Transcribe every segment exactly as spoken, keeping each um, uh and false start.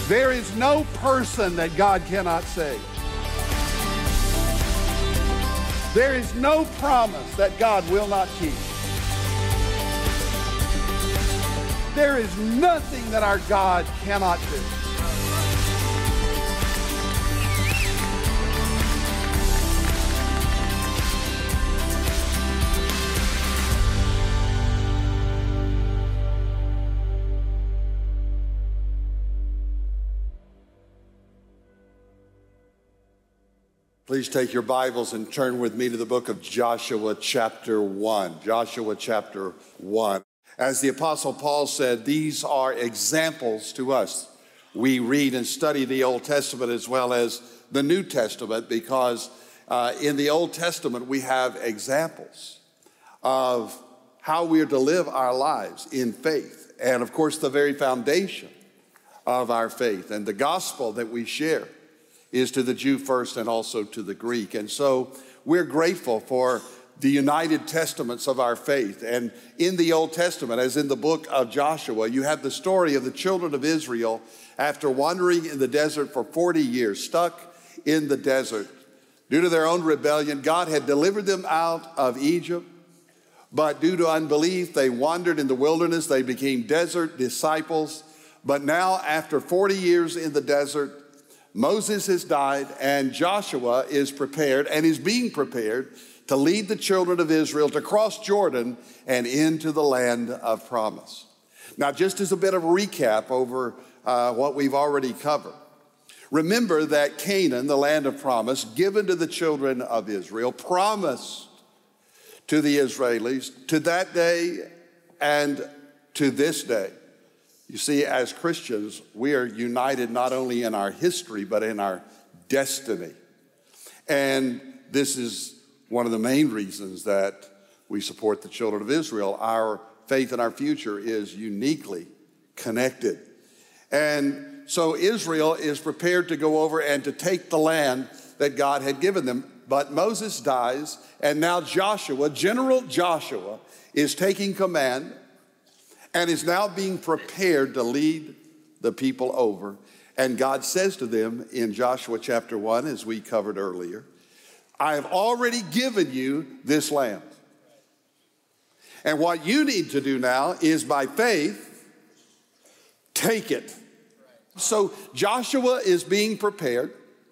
There is no person that God cannot save. There is no promise that God will not keep. There is nothing that our God cannot do. Please take your Bibles and turn with me to the book of Joshua chapter one. Joshua chapter one. As the Apostle Paul said, these are examples to us. We read and study the Old Testament as well as the New Testament because uh, in the Old Testament we have examples of how we are to live our lives in faith. And of course, the very foundation of our faith and the gospel that we share is to the Jew first and also to the Greek. And so we're grateful for the united testaments of our faith. And in the Old Testament, as in the book of Joshua, you have the story of the children of Israel after wandering in the desert for forty years, stuck in the desert. Due to their own rebellion, God had delivered them out of Egypt, but due to unbelief, they wandered in the wilderness. They became desert disciples. But now, after forty years in the desert, Moses has died and Joshua is prepared and is being prepared to lead the children of Israel to cross Jordan and into the land of promise. Now, just as a bit of a recap over uh, what we've already covered, remember that Canaan, the land of promise, given to the children of Israel, promised to the Israelis to that day and to this day. You see, as Christians, we are united not only in our history, but in our destiny. And this is one of the main reasons that we support the children of Israel. Our faith and our future is uniquely connected. And so Israel is prepared to go over and to take the land that God had given them. But Moses dies, and now Joshua, General Joshua, is taking command and is now being prepared to lead the people over. And God says to them in Joshua chapter one, as we covered earlier, I have already given you this land. And what you need to do now is by faith, take it. So Joshua is being prepared.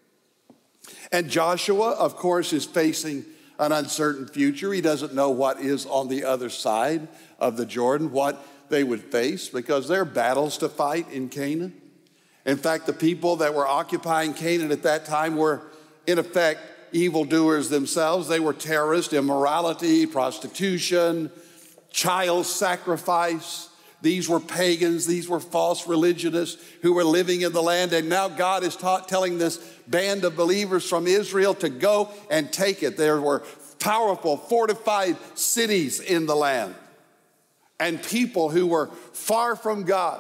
And Joshua, of course, is facing an uncertain future. He doesn't know what is on the other side of the Jordan, what they would face, because there are battles to fight in Canaan. In fact, the people that were occupying Canaan at that time were, in effect, evildoers themselves. They were terrorists, immorality, prostitution, child sacrifice. These were pagans. These were false religionists who were living in the land. And now God is taught, telling this band of believers from Israel to go and take it. There were powerful, fortified cities in the land, and people who were far from God.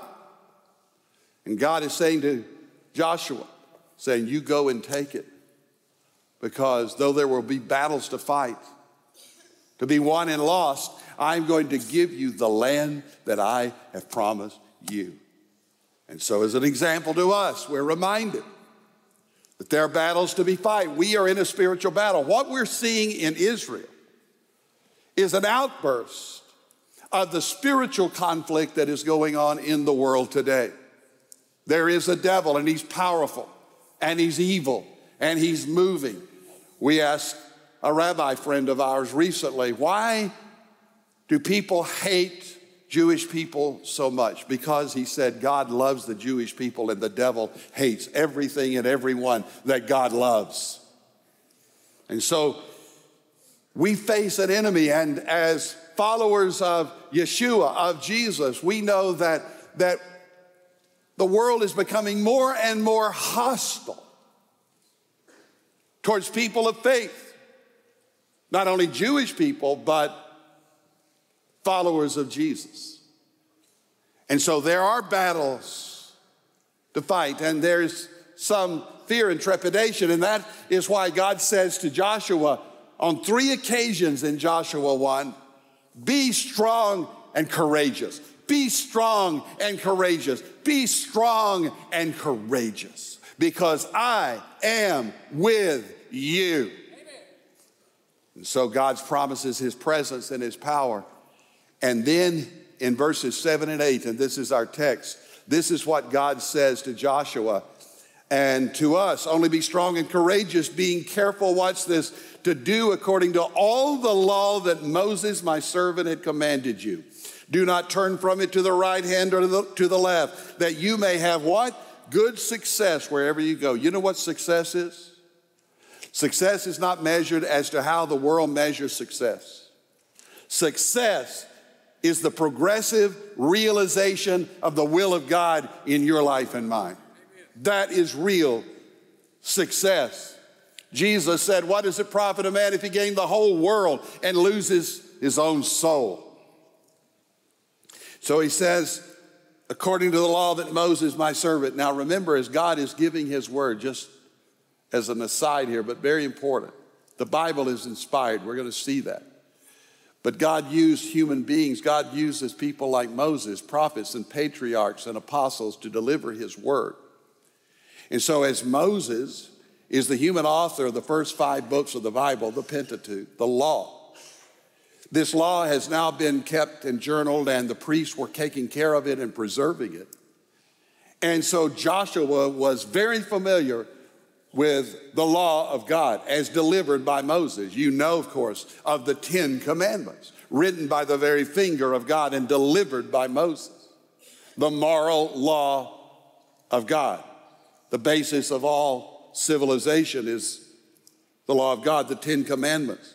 And God is saying to Joshua, saying, you go and take it. Because though there will be battles to fight, to be won and lost, I'm going to give you the land that I have promised you. And so as an example to us, we're reminded that there are battles to be fought. We are in a spiritual battle. What we're seeing in Israel is an outburst of the spiritual conflict that is going on in the world today. There is a devil, and he's powerful, and he's evil, and he's moving. We asked a rabbi friend of ours recently, why do people hate Jewish people so much? Because he said God loves the Jewish people, and the devil hates everything and everyone that God loves. And so we face an enemy, and as followers of Yeshua, of Jesus, we know that, that the world is becoming more and more hostile towards people of faith. Not only Jewish people, but followers of Jesus. And so there are battles to fight, and there's some fear and trepidation, and that is why God says to Joshua on three occasions in Joshua one, be strong and courageous. be strong and courageous. Be strong and courageous, because I am with you. Amen. And so God promises his presence and his power. And then in verses seven and eight, and this is our text, this is what God says to Joshua and to us. Only be strong and courageous, being careful, watch this, to do according to all the law that Moses, my servant, had commanded you. Do not turn from it to the right hand or to the, to the left, that you may have what? Good success wherever you go. You know what success is? Success is not measured as to how the world measures success. Success is the progressive realization of the will of God in your life and mine. That is real success. Jesus said, what does it profit a man if he gain the whole world and loses his own soul? So he says, according to the law that Moses, my servant. Now remember, as God is giving his word, just as an aside here, but very important, the Bible is inspired. We're going to see that. But God used human beings. God uses people like Moses, prophets and patriarchs and apostles to deliver his word. And so as Moses is the human author of the first five books of the Bible, the Pentateuch, the law, this law has now been kept and journaled, and the priests were taking care of it and preserving it. And so Joshua was very familiar with the law of God as delivered by Moses. You know, of course, of the Ten Commandments, written by the very finger of God and delivered by Moses. The moral law of God. The basis of all civilization is the law of God, the Ten Commandments.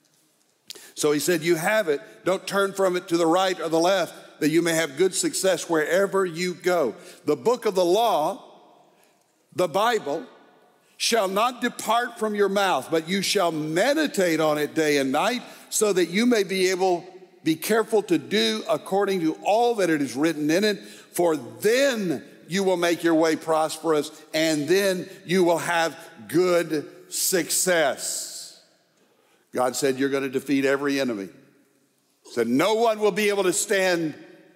So he said, you have it. Don't turn from it to the right or the left, that you may have good success wherever you go. The book of the law, the Bible, shall not depart from your mouth, but you shall meditate on it day and night, so that you may be able, be careful to do according to all that it is written in it, for then you will make your way prosperous, and then you will have good success. God said, you're going to defeat every enemy. He said, no one will be able to stand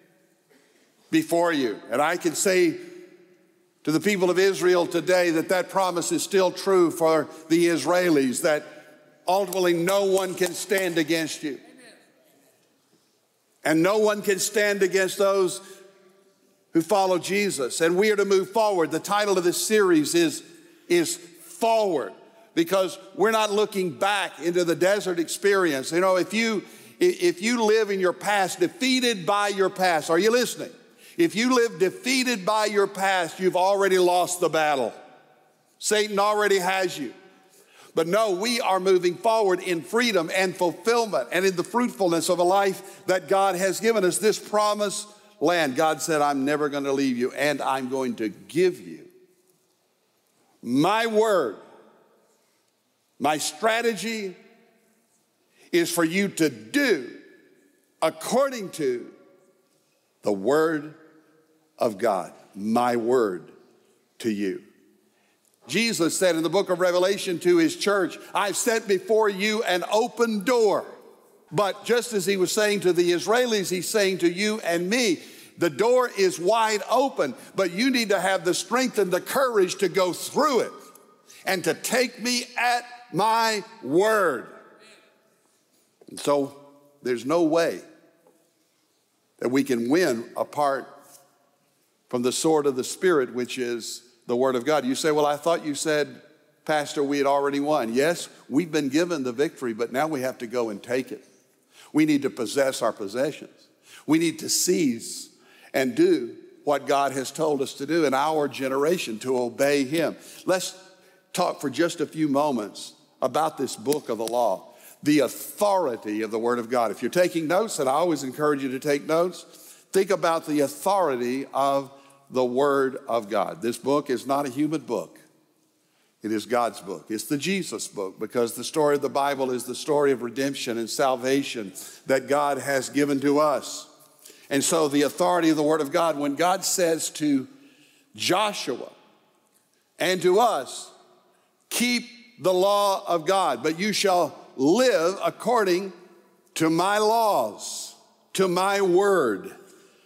before you. And I can say to the people of Israel today that that promise is still true for the Israelis, that ultimately no one can stand against you. Amen. And no one can stand against those who follow Jesus. And we are to move forward. The title of this series is, is Forward, because we're not looking back into the desert experience. You know, if you, if you live in your past, defeated by your past, are you listening? If you live defeated by your past, you've already lost the battle. Satan already has you. But no, we are moving forward in freedom and fulfillment and in the fruitfulness of a life that God has given us, this promised land. God said, I'm never going to leave you, and I'm going to give you my word. My strategy is for you to do according to the word of God, my word to you. Jesus said in the book of Revelation to his church, I've set before you an open door. But just as he was saying to the Israelis, he's saying to you and me, the door is wide open, but you need to have the strength and the courage to go through it and to take me at my word. And so there's no way that we can win apart from the sword of the Spirit, which is the word of God. You say, well, I thought you said, Pastor, we had already won. Yes, we've been given the victory, but now we have to go and take it. We need to possess our possessions. We need to seize and do what God has told us to do in our generation, to obey him. Let's talk for just a few moments about this book of the law, the authority of the word of God. If you're taking notes, and I always encourage you to take notes, think about the authority of the word of God. This book is not a human book. It is God's book. It's the Jesus book, because the story of the Bible is the story of redemption and salvation that God has given to us. And so the authority of the word of God, when God says to Joshua and to us, keep the law of God, but you shall live according to my laws, to my word,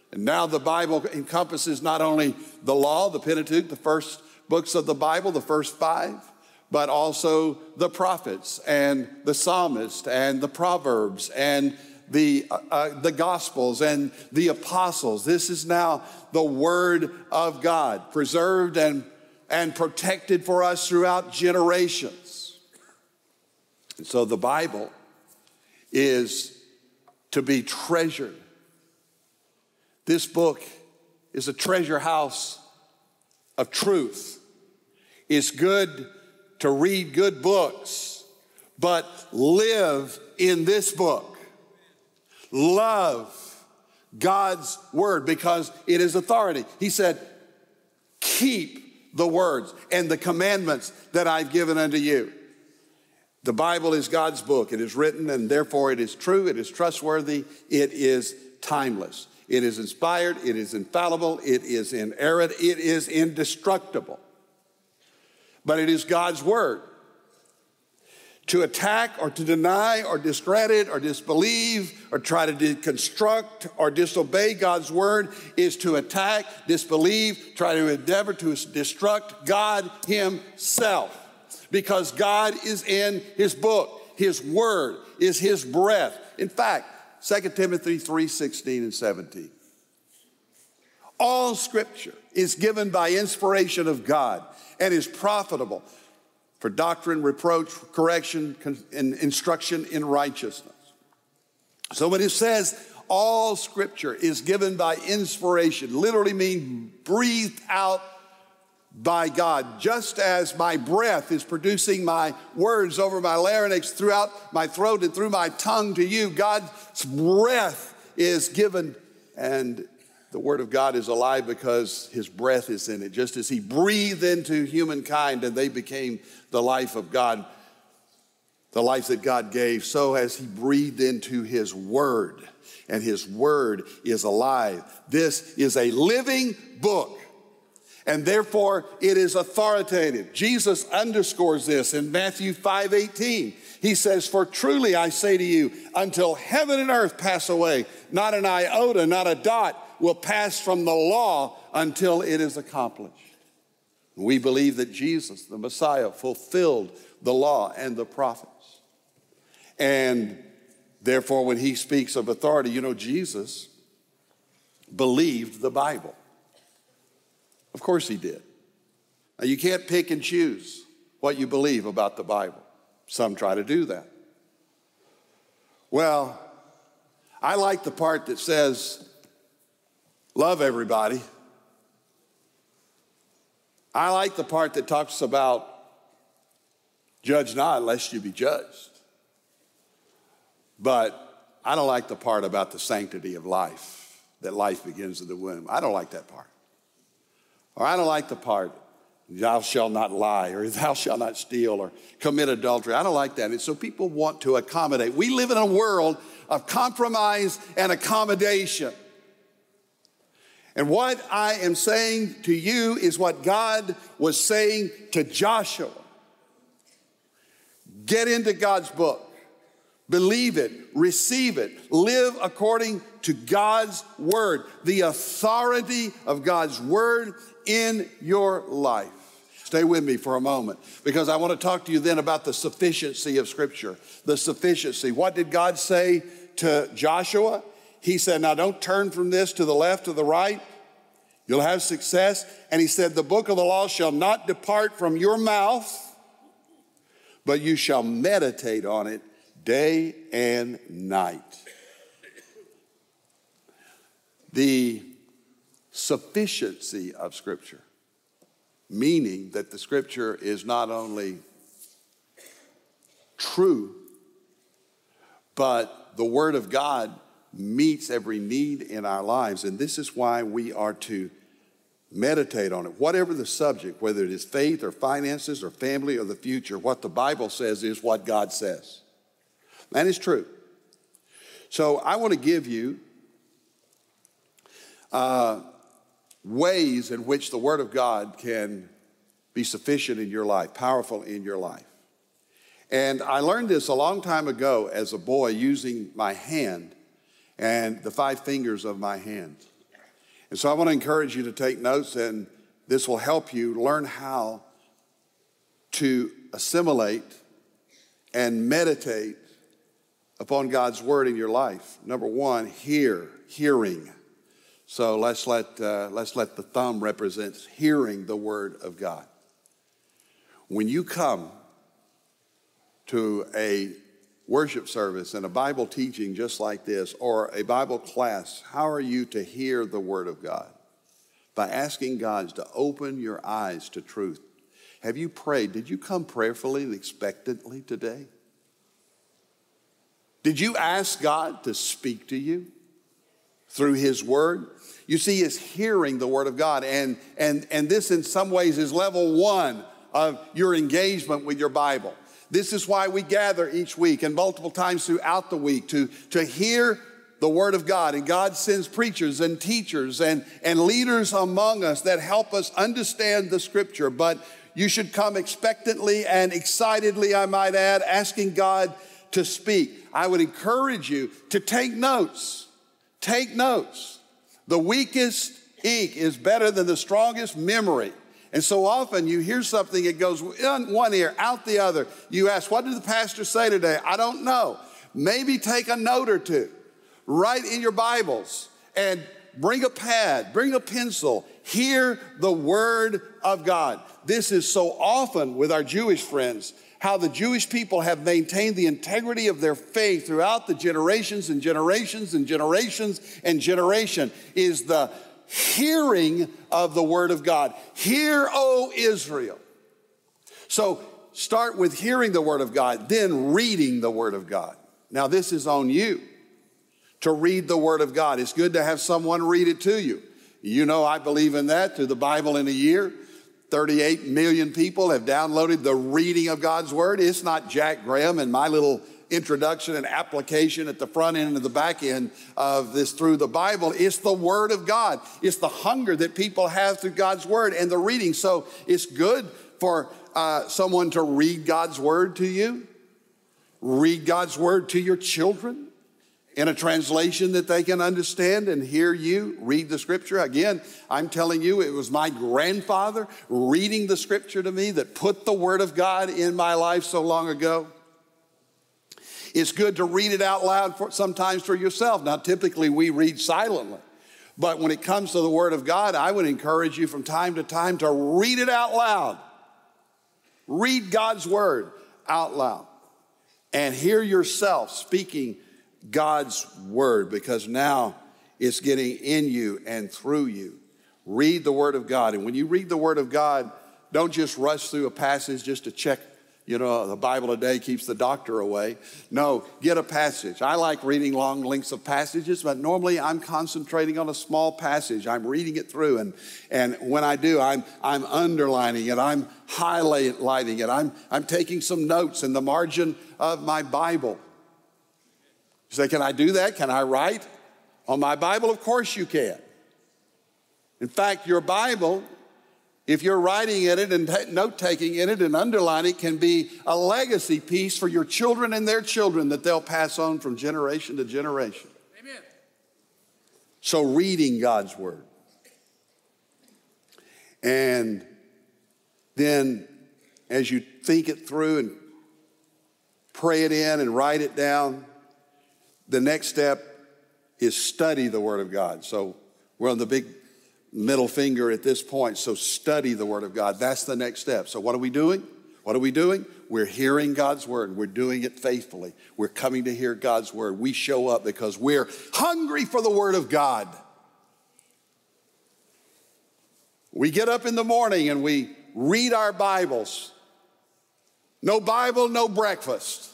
And now the Bible encompasses not only the law, the Pentateuch, the first books of the Bible, the first five, but also the prophets and the psalmists and the proverbs and the, uh, uh, the gospels and the apostles. This is now the word of God, preserved and, and protected for us throughout generations. And so the Bible is to be treasured. This book is a treasure house of truth. It's good to read good books, but live in this book. Love God's word because it is authority. He said, keep the words and the commandments that I've given unto you. The Bible is God's book. It is written, and therefore it is true, it is trustworthy, it is timeless. It is inspired, it is infallible, it is inerrant, it is indestructible. But it is God's word. To attack or to deny or discredit or disbelieve or try to deconstruct or disobey God's word is to attack, disbelieve, try to endeavor to destruct God himself. Because God is in his book. His word is his breath. In fact, Second Timothy three, sixteen and seventeen. All scripture is given by inspiration of God and is profitable for doctrine, reproach, correction, and instruction in righteousness. So when it says all scripture is given by inspiration, literally means breathed out by God, just as my breath is producing my words over my larynx throughout my throat and through my tongue to you, God's breath is given, and the word of God is alive because his breath is in it. Just as he breathed into humankind and they became the life of God, the life that God gave, so has he breathed into his word, and his word is alive. This is a living book, and therefore it is authoritative. Jesus underscores this in Matthew five eighteen. He says, for truly I say to you, until heaven and earth pass away, not an iota, not a dot will pass from the law until it is accomplished. We believe that Jesus, the Messiah, fulfilled the law and the prophets. And therefore, when he speaks of authority, you know, Jesus believed the Bible. Of course he did. Now, you can't pick and choose what you believe about the Bible. Some try to do that. Well, I like the part that says, love everybody. I like the part that talks about judge not lest you be judged. But I don't like the part about the sanctity of life, that life begins in the womb. I don't like that part. Or I don't like the part, thou shalt not lie, or thou shalt not steal, or commit adultery. I don't like that. And so people want to accommodate. We live in a world of compromise and accommodation. And what I am saying to you is what God was saying to Joshua. Get into God's book. Believe it, receive it, live according to God's word, the authority of God's word in your life. Stay with me for a moment, because I want to talk to you then about the sufficiency of Scripture. The sufficiency. What did God say to Joshua? He said, now don't turn from this to the left or the right. You'll have success. And he said, the book of the law shall not depart from your mouth, but you shall meditate on it day and night. The sufficiency of Scripture, meaning that the Scripture is not only true, but the Word of God meets every need in our lives. And this is why we are to meditate on it. Whatever the subject, whether it is faith or finances or family or the future, what the Bible says is what God says. That is true. So I want to give you uh, ways in which the Word of God can be sufficient in your life, powerful in your life. And I learned this a long time ago as a boy using my hand and the five fingers of my hand. And so I want to encourage you to take notes, and this will help you learn how to assimilate and meditate upon God's word in your life. Number one, hear, hearing. So let's let, uh, let's let the thumb represent hearing the word of God. When you come to a worship service and a Bible teaching just like this, or a Bible class, how are you to hear the word of God? By asking God to open your eyes to truth. Have you prayed? Did you come prayerfully and expectantly today? Did you ask God to speak to you through his word? You see, it's hearing the word of God. And, and, and this in some ways is level one of your engagement with your Bible. This is why we gather each week and multiple times throughout the week to, to hear the word of God. And God sends preachers and teachers and, and leaders among us that help us understand the scripture. But you should come expectantly and excitedly, I might add, asking God to speak. I would encourage you to take notes. Take notes. The weakest ink is better than the strongest memory. And so often you hear something, it goes in one ear, out the other. You ask, what did the pastor say today? I don't know. Maybe take a note or two. Write in your Bibles and bring a pad, bring a pencil. Hear the word of God. This is so often with our Jewish friends, how the Jewish people have maintained the integrity of their faith throughout the generations and generations and generations and generation is the hearing of the word of God. Hear, O Israel. So start with hearing the word of God, then reading the word of God. Now this is on you to read the word of God. It's good to have someone read it to you. You know, I believe in that, through the Bible in a year. thirty-eight million people have downloaded the reading of God's word. It's not Jack Graham and my little introduction and application at the front end and the back end of this through the Bible. It's the word of God. It's the hunger that people have through God's word and the reading. So it's good for uh, someone to read God's word to you. Read God's word to your children in a translation that they can understand and hear you read the scripture. Again, I'm telling you, it was my grandfather reading the scripture to me that put the word of God in my life so long ago. It's good to read it out loud for, sometimes for yourself. Now, typically we read silently. But when it comes to the word of God, I would encourage you from time to time to read it out loud. Read God's word out loud. And hear yourself speaking God's word, because now it's getting in you and through you. Read the word of God. And when you read the word of God, don't just rush through a passage just to check, you know, the Bible today keeps the doctor away. No, get a passage. I like reading long lengths of passages, but normally I'm concentrating on a small passage. I'm reading it through, and, and when I do, I'm, I'm underlining it. I'm highlighting it. I'm, I'm taking some notes in the margin of my Bible. You say, can I do that? Can I write on my Bible? Of course you can. In fact, your Bible, if you're writing in it and note-taking in it and underlining it, can be a legacy piece for your children and their children that they'll pass on from generation to generation. Amen. So reading God's word. And then as you think it through and pray it in and write it down, the next step is study the word of God. So we're on the big middle finger at this point. So study the word of God. That's the next step. So what are we doing? What are we doing? We're hearing God's word. We're doing it faithfully. We're coming to hear God's word. We show up because we're hungry for the word of God. We get up in the morning and we read our Bibles. No Bible, no breakfast.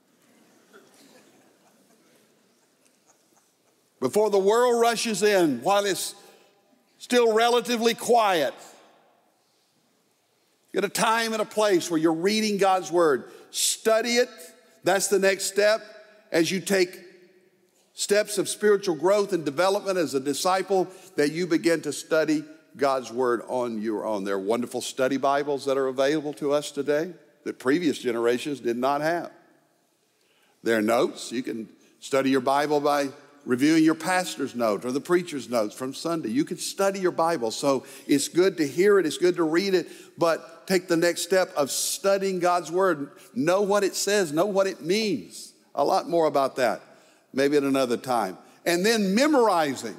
Before the world rushes in, while it's still relatively quiet, get a time and a place where you're reading God's word. Study it. That's the next step as you take steps of spiritual growth and development as a disciple, that you begin to study God's word on your own. There are wonderful study Bibles that are available to us today that previous generations did not have. There are notes. You can study your Bible by reviewing your pastor's note or the preacher's notes from Sunday. You can study your Bible. So it's good to hear it. It's good to read it. But take the next step of studying God's word. Know what it says. Know what it means. A lot more about that, maybe at another time. And then memorizing.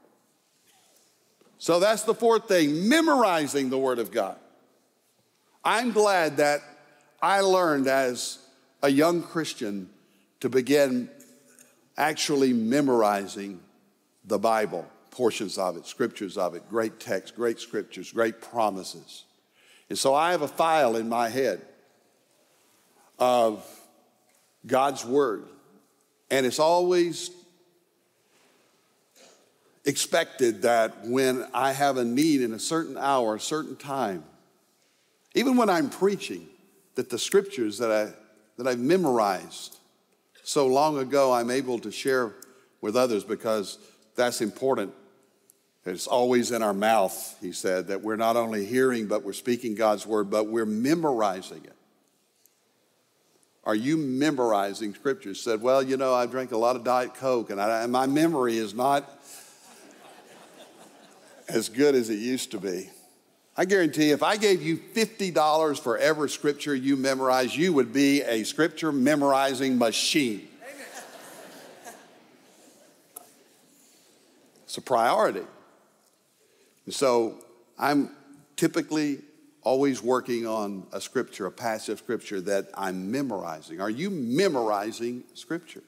So that's the fourth thing, memorizing the word of God. I'm glad that I learned as a young Christian to begin actually memorizing the Bible, portions of it, scriptures of it, great texts, great scriptures, great promises. And so I have a file in my head of God's word, and it's always expected that when I have a need in a certain hour, a certain time, even when I'm preaching, that the scriptures that, I, that I've memorized so long ago, I'm able to share with others because that's important. It's always in our mouth, he said, that we're not only hearing, but we're speaking God's word, but we're memorizing it. Are you memorizing scriptures? He said, well, you know, I drank a lot of Diet Coke, and, I, and my memory is not as good as it used to be. I guarantee you, if I gave you fifty dollars for every scripture you memorize, you would be a scripture memorizing machine. It's a priority. And so I'm typically always working on a scripture, a passage of scripture that I'm memorizing. Are you memorizing scripture?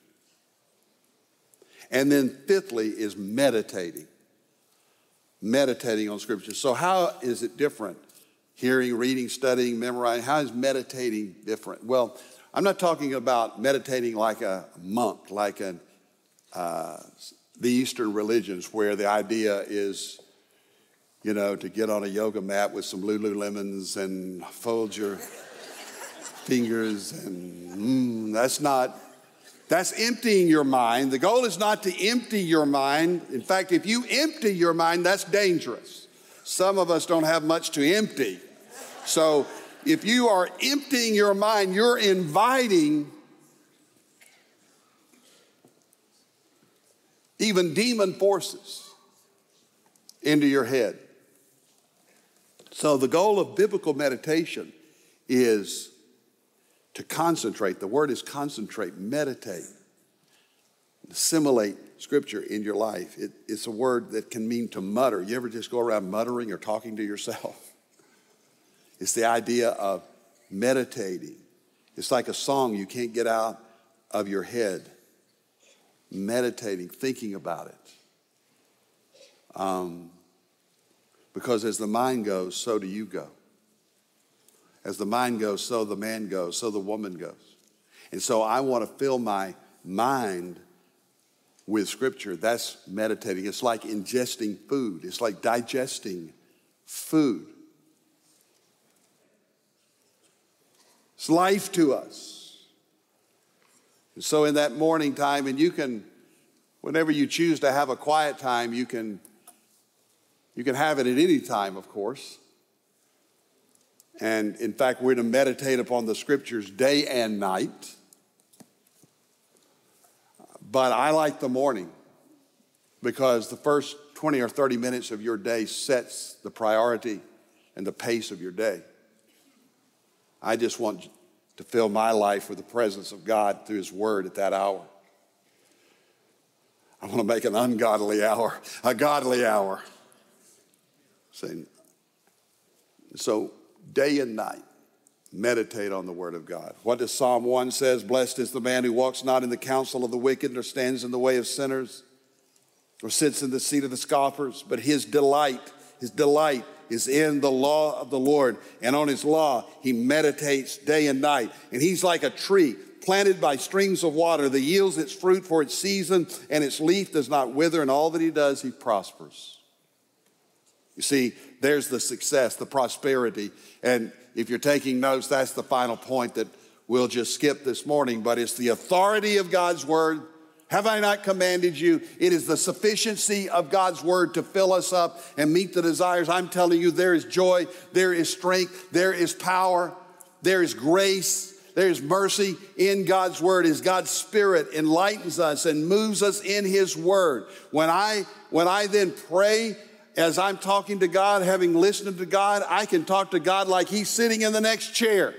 And then fifthly is meditating. Meditating on scripture. So how is it different? Hearing, reading, studying, memorizing. How is meditating different? Well, I'm not talking about meditating like a monk, like an, uh, the Eastern religions where the idea is, you know, to get on a yoga mat with some Lululemons and fold your fingers and mm, that's not, that's emptying your mind. The goal is not to empty your mind. In fact, if you empty your mind, that's dangerous. Some of us don't have much to empty. So if you are emptying your mind, you're inviting even demon forces into your head. So the goal of biblical meditation is to concentrate. The word is concentrate, meditate, assimilate scripture in your life. It, it's a word that can mean to mutter. You ever just go around muttering or talking to yourself? It's the idea of meditating. It's like a song you can't get out of your head. Meditating, thinking about it. Um, because as the mind goes, so do you go. As the mind goes, so the man goes, so the woman goes. And so I want to fill my mind with scripture. That's meditating. It's like ingesting food. It's like digesting food. It's life to us. And so in that morning time, and you can, whenever you choose to have a quiet time, you can, you can have it at any time, of course. And in fact, we're to meditate upon the scriptures day and night. But I like the morning because the first twenty or thirty minutes of your day sets the priority and the pace of your day. I just want to fill my life with the presence of God through his word at that hour. I want to make an ungodly hour, a godly hour. Saying, so day and night, meditate on the word of God. What does Psalm one says? Blessed is the man who walks not in the counsel of the wicked, nor stands in the way of sinners, or sits in the seat of the scoffers, but his delight, his delight is in the law of the Lord, and on his law he meditates day and night. And he's like a tree planted by streams of water that yields its fruit for its season, and its leaf does not wither, and all that he does, he prospers. You see, there's the success, the prosperity. And if you're taking notes, that's the final point that we'll just skip this morning. But it's the authority of God's word. Have I not commanded you? It is the sufficiency of God's word to fill us up and meet the desires. I'm telling you, there is joy, there is strength, there is power, there is grace, there's mercy in God's word as God's Spirit enlightens us and moves us in his word. When I, when I then pray, as I'm talking to God, having listened to God, I can talk to God like he's sitting in the next chair.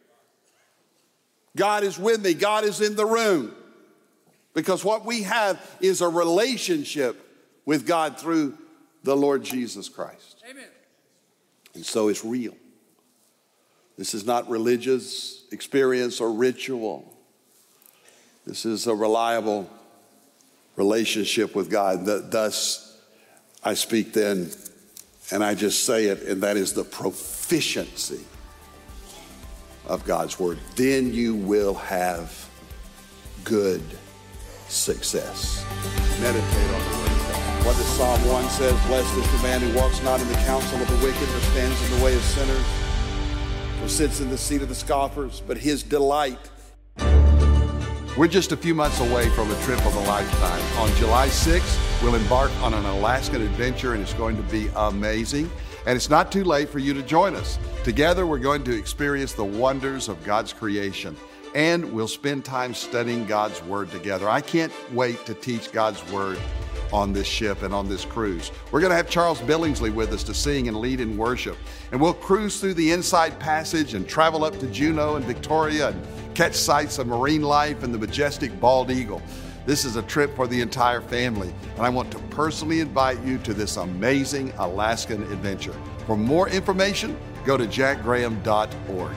God is with me. God is in the room. Because what we have is a relationship with God through the Lord Jesus Christ. Amen. And so it's real. This is not religious experience or ritual. This is a reliable relationship with God. Thus, I speak then, and I just say it, and that is the proficiency of God's word. Then you will have good success. Meditate on the word of God. What does Psalm one says? Blessed is the man who walks not in the counsel of the wicked, nor stands in the way of sinners, or sits in the seat of the scoffers, but his delight. We're just a few months away from a trip of a lifetime. On July sixth, we'll embark on an Alaskan adventure, and it's going to be amazing. And it's not too late for you to join us. Together, we're going to experience the wonders of God's creation, and we'll spend time studying God's Word together. I can't wait to teach God's Word on this ship and on this cruise. We're going to have Charles Billingsley with us to sing and lead in worship. And we'll cruise through the Inside Passage and travel up to Juneau and Victoria and catch sights of marine life and the majestic bald eagle. This is a trip for the entire family, and I want to personally invite you to this amazing Alaskan adventure. For more information, go to jack graham dot org.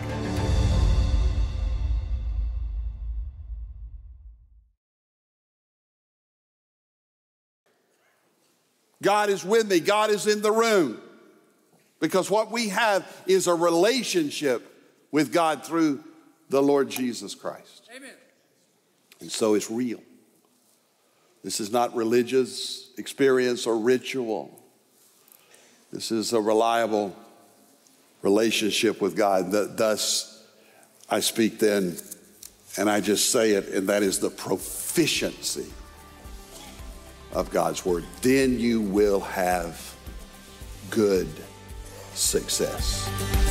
God is with me. God is in the room. Because what we have is a relationship with God through the Lord Jesus Christ. Amen. And so it's real. This is not religious experience or ritual. This is a reliable relationship with God. Thus, I speak then, and I just say it, and that is the proficiency of God's word. Then you will have good success.